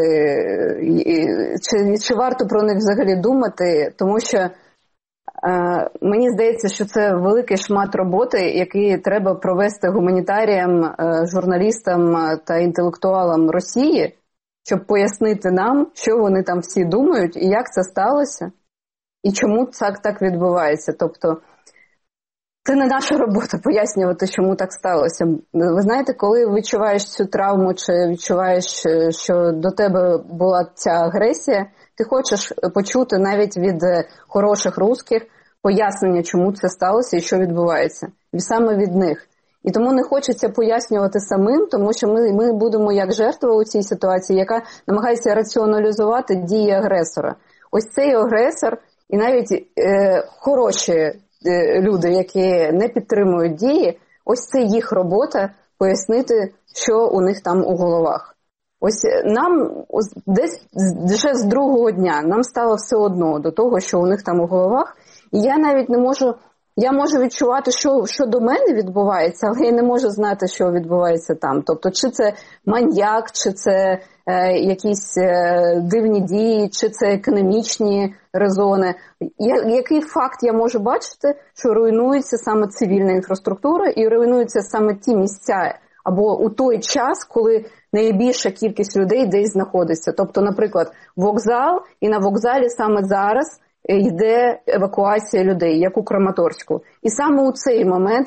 чи варто про них взагалі думати, тому що мені здається, що це великий шмат роботи, який треба провести гуманітаріям, журналістам та інтелектуалам Росії, щоб пояснити нам, що вони там всі думають, і як це сталося, і чому так відбувається. Тобто, це не наша робота пояснювати, чому так сталося. Ви знаєте, коли відчуваєш цю травму, чи відчуваєш, що до тебе була ця агресія, ти хочеш почути навіть від хороших русських пояснення, чому це сталося і що відбувається. І саме від них. І тому не хочеться пояснювати самим, тому що ми будемо як жертва у цій ситуації, яка намагається раціоналізувати дії агресора. Ось цей агресор і навіть хороші люди, які не підтримують дії, ось це їх робота пояснити, що у них там у головах. Ось нам десь вже з другого дня нам стало все одно до того, що у них там у головах. І я навіть не можу, я можу відчувати, що до мене відбувається, але я не можу знати, що відбувається там. Тобто, чи це маньяк, чи це якісь дивні дії, чи це економічні резони. Який факт я можу бачити, що руйнується саме цивільна інфраструктура і руйнуються саме ті місця, або у той час, коли найбільша кількість людей десь знаходиться. Тобто, наприклад, вокзал, і на вокзалі саме зараз йде евакуація людей, як у Краматорську. І саме у цей момент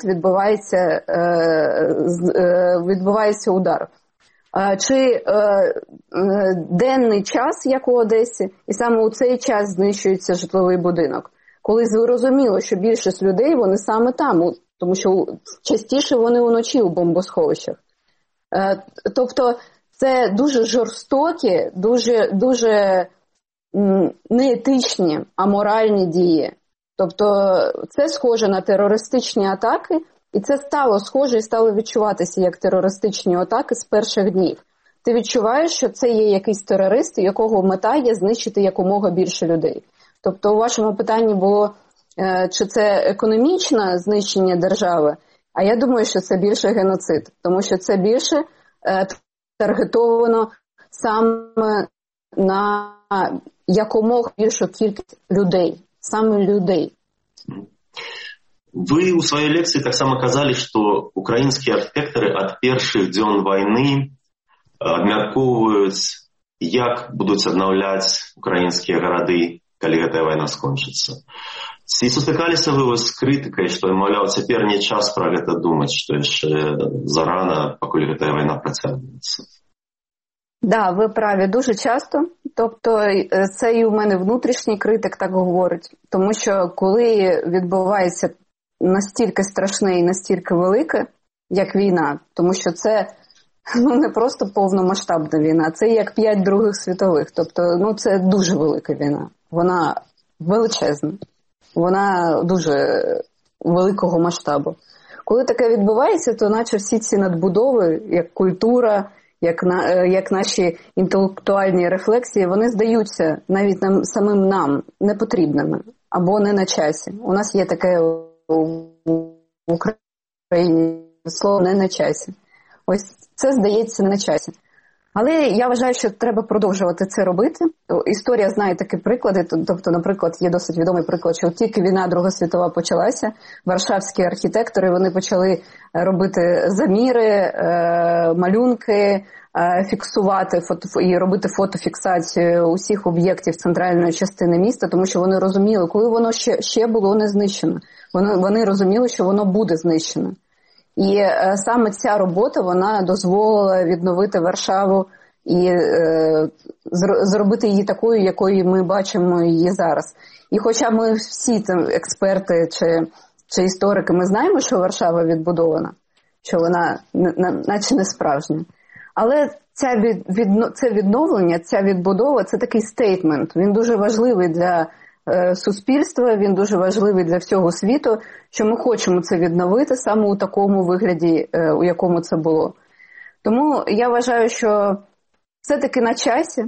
відбувається удар. Чи денний час, як у Одесі, і саме у цей час знищується житловий будинок. Коли зрозуміло, що більшість людей, вони саме там, тому що частіше вони уночі у бомбосховищах. Тобто це дуже жорстокі, дуже неетичні, аморальні дії. Тобто це схоже на терористичні атаки, і це стало схоже і стало відчуватися як терористичні атаки з перших днів. Ти відчуваєш, що це є якийсь терорист, якого мета є знищити якомога більше людей. Тобто у вашому питанні було, чи це економічне знищення держави, а я думаю, що це більше геноцид, тому що це більше таргетовано саме на якомога більшу кількість людей, саме людей. Вы у своей лекции так само казали, что украинские архитекторы от першых дзён войны абмяркоўваюць, як будуць аднаўляць украінскія гарады, калі гэтая вайна скончыцца. Ці сутыкаліся вы з крытыкай, што, маўляў, цяпер не час пра гэта думаць, што яшчэ зарана, пакуль гэтая вайна працягваецца? Да, ви праві, дуже часто. Тобто це і у мене внутрішній критик так говорить. Тому що коли відбувається настільки страшне і настільки велике, як війна, тому що це не просто повномасштабна війна, це як 5 других світових. Тобто це дуже велика війна. Вона величезна. Вона дуже великого масштабу. Коли таке відбувається, то наче всі ці надбудови, як культура, як наші інтелектуальні рефлексії, вони здаються навіть самим нам непотрібними або не на часі. У нас є таке в Україні слово «не на часі». Ось це здається не на часі. Але я вважаю, що треба продовжувати це робити. Історія знає такі приклади. Тобто, наприклад, є досить відомий приклад, що тільки війна Друга світова почалася, варшавські архітектори, вони почали робити заміри, малюнки, фіксувати і робити фотофіксацію усіх об'єктів центральної частини міста, тому що вони розуміли, коли воно ще було не знищено. Вони розуміли, що воно буде знищено. І саме ця робота, вона дозволила відновити Варшаву і зробити її такою, якою ми бачимо її зараз. І хоча ми всі там експерти чи історики, ми знаємо, що Варшава відбудована, що вона наче не справжня. Але це відновлення, ця відбудова – це такий стейтмент. Він дуже важливий для суспільства, він дуже важливий для всього світу, що ми хочемо це відновити саме у такому вигляді, у якому це було. Тому я вважаю, що все-таки на часі.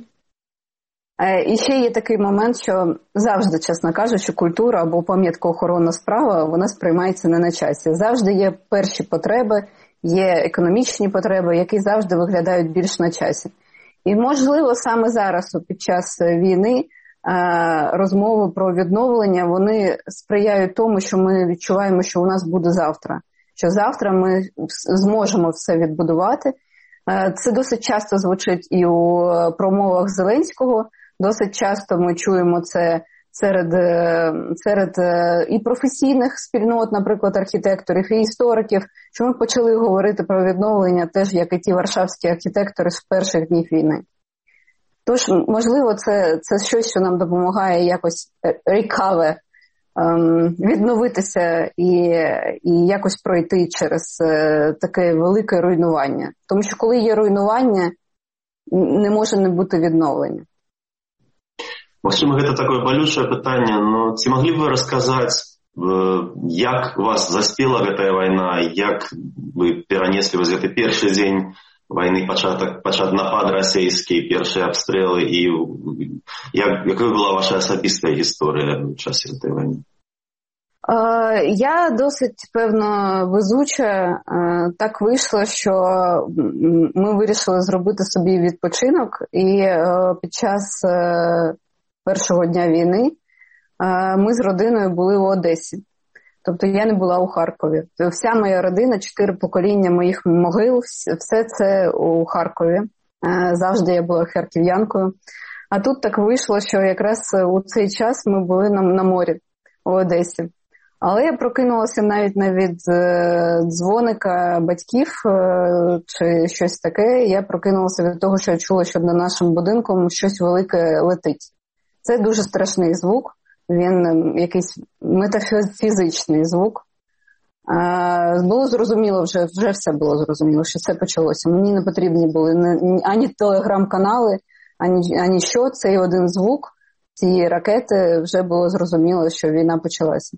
І ще є такий момент, що завжди, чесно кажучи, культура або пам'яткоохоронна справа, вона сприймається не на часі. Завжди є перші потреби, є економічні потреби, які завжди виглядають більш на часі. І, можливо, саме зараз, під час війни, розмови про відновлення, вони сприяють тому, що ми відчуваємо, що у нас буде завтра. Що завтра ми зможемо все відбудувати. Це досить часто звучить і у промовах Зеленського, досить часто ми чуємо це серед і професійних спільнот, наприклад, архітекторів, і істориків, що ми почали говорити про відновлення теж, як і ті варшавські архітектори з перших днів війни. Тож, можливо, це щось, що нам допомагає якось recover, відновитися і якось пройти через таке велике руйнування. Тому що коли є руйнування, не може не бути відновлення. Максим, гэта такое балючае пытанне, но ці маглі б вы расказаць, як вас заспела гэтая вайна, як вы перанеслі вось гэты першы дзень вайны, пачат напад расійскі, першыя абстрэлы, і якой была ваша асабістая гісторыя ў часе гэтай вайны? Я досить, певно, везуча. Так вийшло, що ми вирішили зробити собі відпочинок, і під час першого дня війни ми з родиною були в Одесі. Тобто я не була у Харкові. Вся моя родина, 4 покоління моїх могил, все це у Харкові. Завжди я була харків'янкою. А тут так вийшло, що якраз у цей час ми були на морі у Одесі. Але я прокинулася навіть не від дзвоника батьків чи щось таке. Я прокинулася від того, що я чула, що над нашим будинком щось велике летить. Це дуже страшний звук. Він якийсь метафізичний звук. Було зрозуміло, вже все було зрозуміло, що це почалося. Мені не потрібні були ані телеграм-канали, ані що. Цей один звук, ці ракети, вже було зрозуміло, що війна почалася.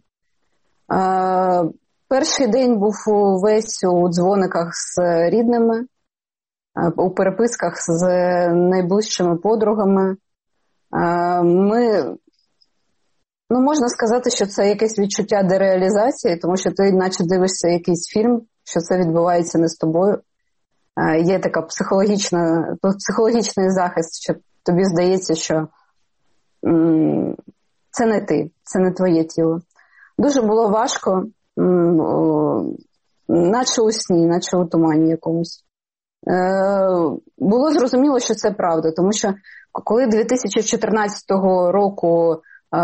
Перший день був весь у дзвониках з рідними, у переписках з найближчими подругами. Можна сказати, що це якесь відчуття дереалізації, тому що ти наче дивишся якийсь фільм, що це відбувається не з тобою. Є така психологічний захист, що тобі здається, що це не ти, це не твоє тіло. Дуже було важко, наче у сні, наче у тумані якомусь. Було зрозуміло, що це правда, тому що коли 2014 року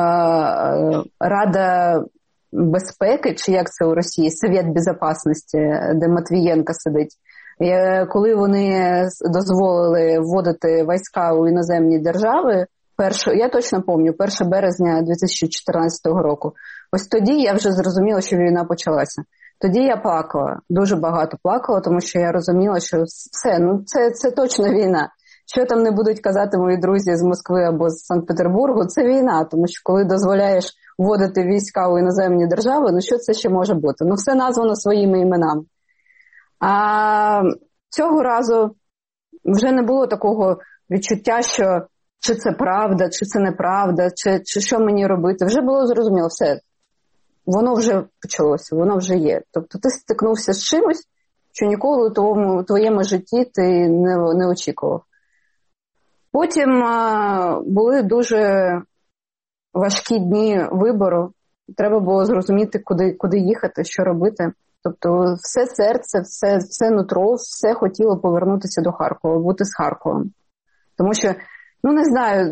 Рада безпеки, чи як це у Росії, Совет Безопасності, де Матвієнко сидить, коли вони дозволили вводити війська у іноземні держави, я точно пам'ятаю, 1 березня 2014 року, ось тоді я вже зрозуміла, що війна почалася. Тоді я плакала, дуже багато плакала, тому що я розуміла, що все, це точно війна. Що там не будуть казати мої друзі з Москви або з Санкт-Петербургу, це війна, тому що коли дозволяєш вводити війська у іноземні держави, що це ще може бути? Все названо своїми іменами. А цього разу вже не було такого відчуття, що чи це правда, чи це неправда, чи що мені робити. Вже було зрозуміло, все, воно вже почалося, воно вже є. Тобто ти стикнувся з чимось, що ніколи у твоєму житті ти не очікував. Потім були дуже важкі дні вибору. Треба було зрозуміти, куди їхати, що робити. Тобто все серце, все нутро, все хотіло повернутися до Харкова, бути з Харковом. Тому що, не знаю,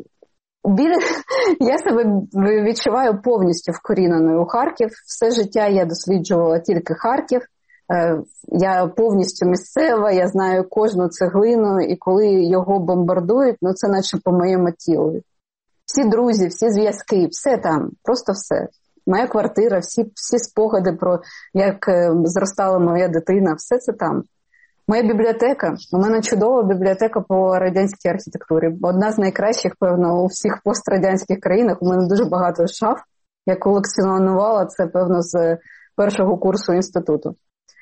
я себе відчуваю повністю вкоріненою у Харків. Все життя я досліджувала тільки Харків. Я повністю місцева, я знаю кожну цеглину, і коли його бомбардують, це наче по моєму тілу. Всі друзі, всі зв'язки, все там, просто все. Моя квартира, всі спогади про як зростала моя дитина, все це там. Моя бібліотека, у мене чудова бібліотека по радянській архітектурі. Одна з найкращих, певно, у всіх пострадянських країнах. У мене дуже багато шаф. Я колекціонувала це, певно, з першого курсу інституту.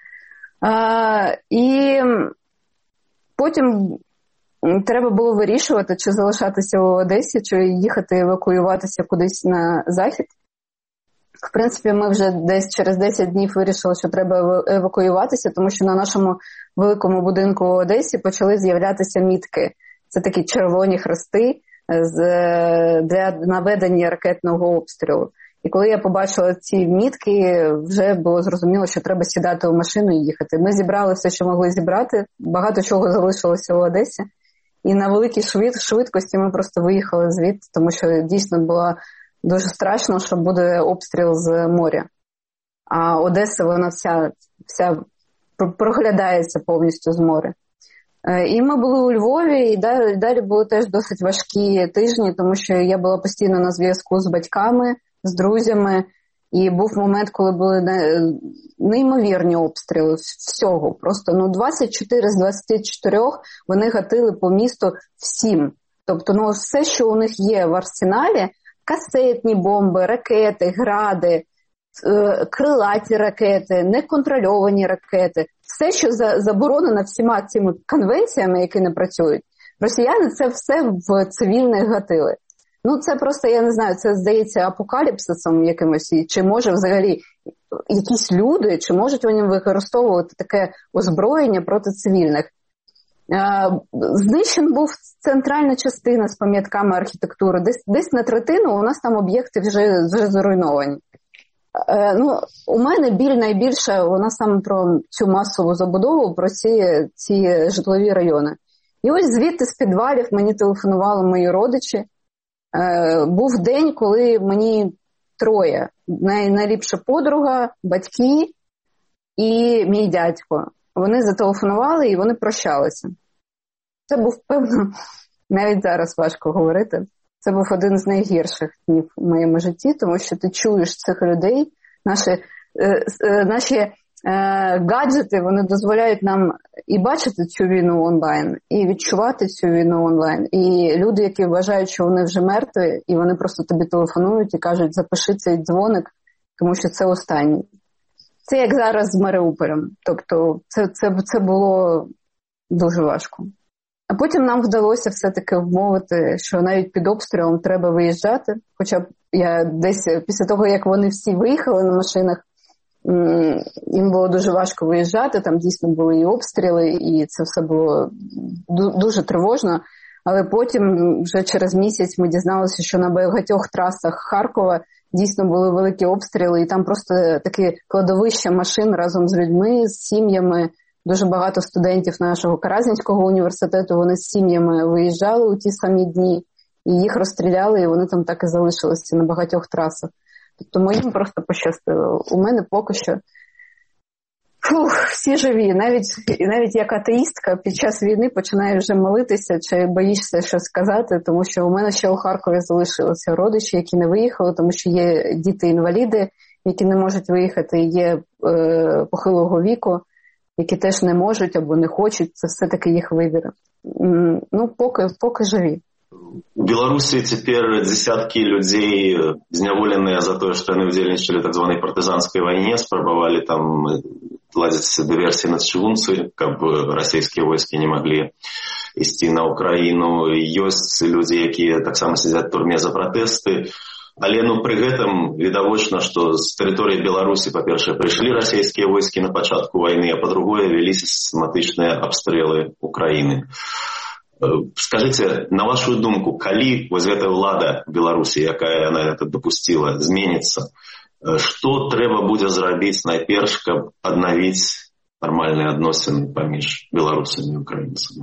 І потім треба було вирішувати, чи залишатися в Одесі, чи їхати евакуюватися кудись на захід. В принципі, ми вже десь через 10 днів вирішили, що треба евакуюватися, тому що на нашому великому будинку в Одесі почали з'являтися мітки. Це такі червоні хрести для наведення ракетного обстрілу. І коли я побачила ці мітки, вже було зрозуміло, що треба сідати у машину і їхати. Ми зібрали все, що могли зібрати, багато чого залишилося у Одесі. І на великій швидкості ми просто виїхали звідти, тому що дійсно було дуже страшно, що буде обстріл з моря. А Одеса, вона вся проглядається повністю з моря. І ми були у Львові, і далі були теж досить важкі тижні, тому що я була постійно на зв'язку з батьками, з друзями, і був момент, коли були неймовірні обстріли всього. Просто 24 з 24 вони гатили по місту всім. Тобто все, що у них є в арсеналі, касетні бомби, ракети, гради, крилаті ракети, неконтрольовані ракети. Все, що заборонено всіма цими конвенціями, які не працюють, росіяни це все в цивільних гатили. Це просто, я не знаю, це здається апокаліпсисом якимось, чи може взагалі якісь люди, чи можуть вони використовувати таке озброєння проти цивільних. Знищен був центральна частина з пам'ятками архітектури. Десь на третину у нас там об'єкти вже зруйновані. У мене біль найбільше, вона саме про цю масову забудову, про ці житлові райони. І ось звідти з підвалів мені телефонували мої родичі. Був день, коли мені троє. Найліпша подруга, батьки і мій дядько. Вони зателефонували і вони прощалися. Це був, певно, навіть зараз важко говорити. Це був один з найгірших днів в моєму житті, тому що ти чуєш цих людей, наші гаджети, вони дозволяють нам і бачити цю війну онлайн, і відчувати цю війну онлайн. І люди, які вважають, що вони вже мертві, і вони просто тобі телефонують і кажуть, запиши цей дзвоник, тому що це останній. Це як зараз з Маріуполем. Тобто це було дуже важко. А потім нам вдалося все-таки вмовити, що навіть під обстрілом треба виїжджати. Хоча б я десь після того, як вони всі виїхали на машинах, їм було дуже важко виїжджати, там дійсно були і обстріли, і це все було дуже тривожно. Але потім, вже через місяць, ми дізналися, що на багатьох трасах Харкова дійсно були великі обстріли, і там просто такі кладовища машин разом з людьми, з сім'ями. Дуже багато студентів нашого Каразінського університету, вони з сім'ями виїжджали у ті самі дні, і їх розстріляли, і вони там так і залишилися на багатьох трасах. Тобто моїм просто пощастило. У мене поки що всі живі. Навіть як атеїстка під час війни починаю вже молитися, чи боїшся щось сказати, тому що у мене ще у Харкові залишилися родичі, які не виїхали, тому що є діти-інваліди, які не можуть виїхати, є похилого віку, які теж не можуть або не хочуть, це все-таки їх вибір. Поки живі. У Беларуси теперь десятки людей зняволены за то, что они удзельнічали в так званой партизанской войне, спробовали там ладить диверсии на Чыгунцы, как бы российские войски не могли идти на Украину. Есть люди, які так само сидят в турме за протесты. Але при гэтым відавочна, што з тэрыторыі Беларусі, па-першае, прыйшлі расійскія войскі на пачатку вайны, а па-другое, веліся сістэматычныя абстрэлы Украіны. Скажыце, на вашу думку, калі вось гэтая ўлада Беларусі, якая яна гэта дапусціла, зменіцца, што трэба будзе зрабіць найперш, каб аднавіць нармальныя адносіны паміж беларусамі і украінцамі?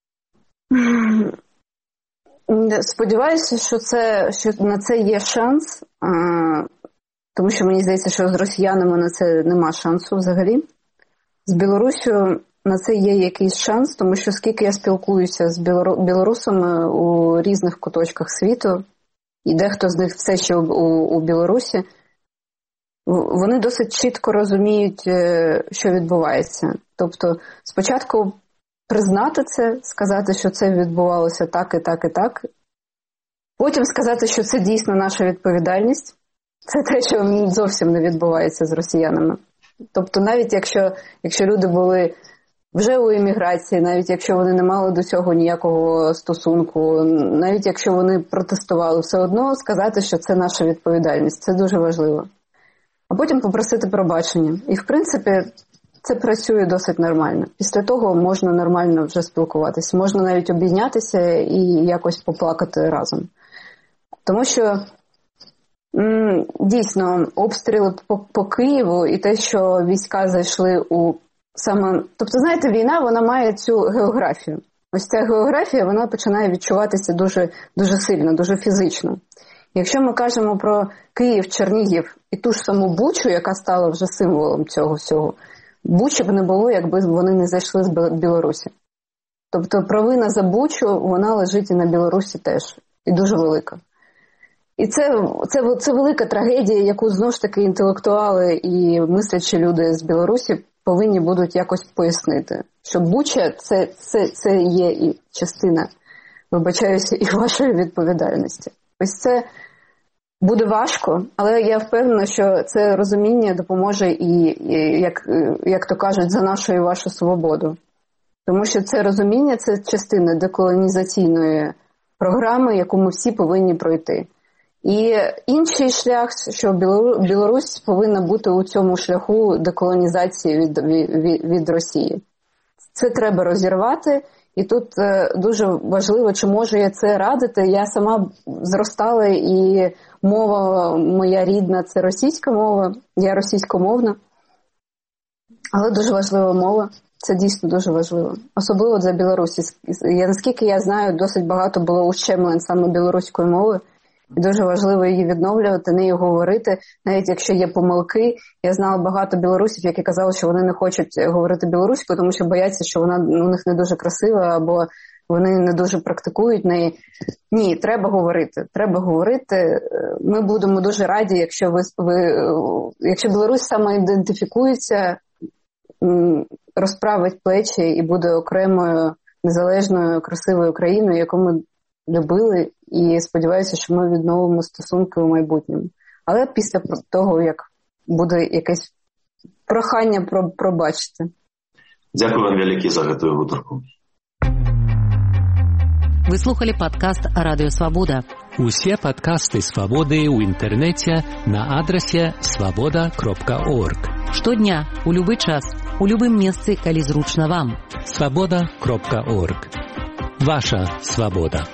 Сподіваюся, що на це є шанс, тому що мені здається, що з росіянами на це нема шансу взагалі. З Білоруссю на це є якийсь шанс, тому що скільки я спілкуюся з білорусами у різних куточках світу, і дехто з них все ще у Білорусі, вони досить чітко розуміють, що відбувається. Тобто спочатку признати це, сказати, що це відбувалося так і так і так. Потім сказати, що це дійсно наша відповідальність. Це те, що зовсім не відбувається з росіянами. Тобто навіть якщо люди були вже у еміграції, навіть якщо вони не мали до цього ніякого стосунку, навіть якщо вони протестували, все одно сказати, що це наша відповідальність. Це дуже важливо. А потім попросити пробачення. І, в принципі, це працює досить нормально. Після того можна нормально вже спілкуватися. Можна навіть обійнятися і якось поплакати разом. Тому що Дійсно, обстріли по Києву і те, що війська зайшли у саме... Тобто, знаєте, війна, вона має цю географію. Ось ця географія, вона починає відчуватися дуже, дуже сильно, дуже фізично. Якщо ми кажемо про Київ, Чернігів і ту ж саму Бучу, яка стала вже символом цього всього, Бучі б не було, якби вони не зайшли з Білорусі. Тобто провина за Бучу, вона лежить і на Білорусі теж, і дуже велика. І це велика трагедія, яку, знову ж таки, інтелектуали і мислячі люди з Білорусі повинні будуть якось пояснити. Що Буча – це є і частина, вибачаюся, і вашої відповідальності. Ось це буде важко, але я впевнена, що це розуміння допоможе і як то кажуть, за нашу і вашу свободу. Тому що це розуміння – це частина деколонізаційної програми, яку ми всі повинні пройти. І інший шлях, що Білорусь повинна бути у цьому шляху деколонізації від Росії. Це треба розірвати. І тут дуже важливо, чи можу я це радити. Я сама зростала, і мова моя рідна – це російська мова. Я російськомовна. Але дуже важлива мова. Це дійсно дуже важливо. Особливо для Білорусі. Наскільки я знаю, досить багато було ущемлень саме білоруської мови. І дуже важливо її відновлювати, нею говорити, навіть якщо є помилки. Я знала багато білорусів, які казали, що вони не хочуть говорити білоруською, тому що бояться, що вона у них не дуже красива, або вони не дуже практикують неї. Ні, треба говорити. Треба говорити. Ми будемо дуже раді, якщо Білорусь самоідентифікується, розправить плечі і буде окремою, незалежною, красивою країною, яку ми любили, і сподіваюся, що ми відновимо стосунки у майбутньому. Але після того, як буде якесь прохання пробачити. Дякую вам велике за гэтую гутарку. Вы слухали падкаст Радыё Свабода. Усе падкасты Свабоды ў інтэрнэце на адрасе свабода.орг. Штодня, у любы час, у любым месцы, калі зручна вам. свабода.орг. Ваша свабода.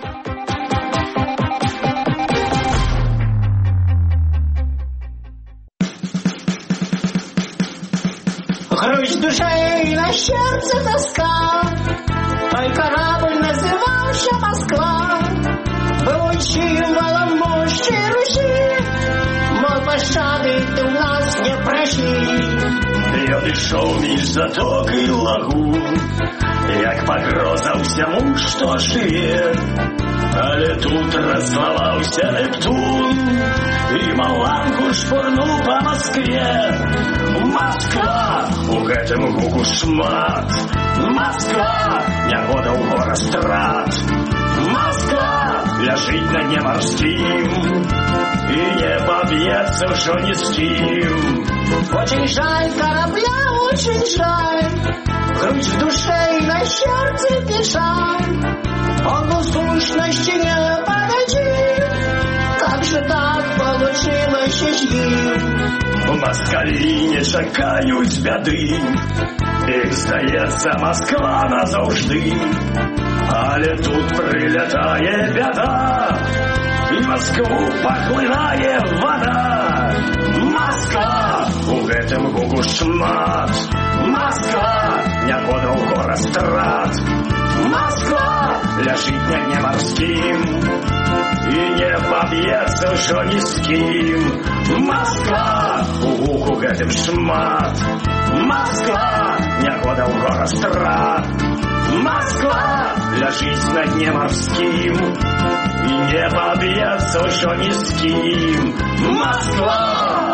Грусть душей на сердце тоска, твой корабль назывался Москва, был символом мощи Руси, мол, пощады ты у нас не проси. Я дышаў між заток і лагу, як пагроза ўсяму, што жыве. Але тут раззлаваўся Нептун і маланку шпурнуў па Маскве. Москва, у гэтым гуку шмат. Москва, нягода ў гора страт. Москва ляжыць на дне марскім і не паб'ецца ўжо ні з кім. Очень жаль корабля, очень жаль, грудь в душе и на сердце печаль. Он в сущности не победим, как же так получилось с ним? Москалі не чакаюць бяды, іх здаецца Москва назаўжды. Але тут прилятае бяда, і Москву паглынае вода. Москва, у гэтым гуку шмат. Москва, нягода ў гора страт. Москва ляжыць на дне марскім і не паб'ецца ўжо ні з кім. Москва, у гуку гэтым шмат. Москва, нягода ў гора страт. Москва ляжыць на дне марскім і не паб'ецца ўжо ні з кім. Москва.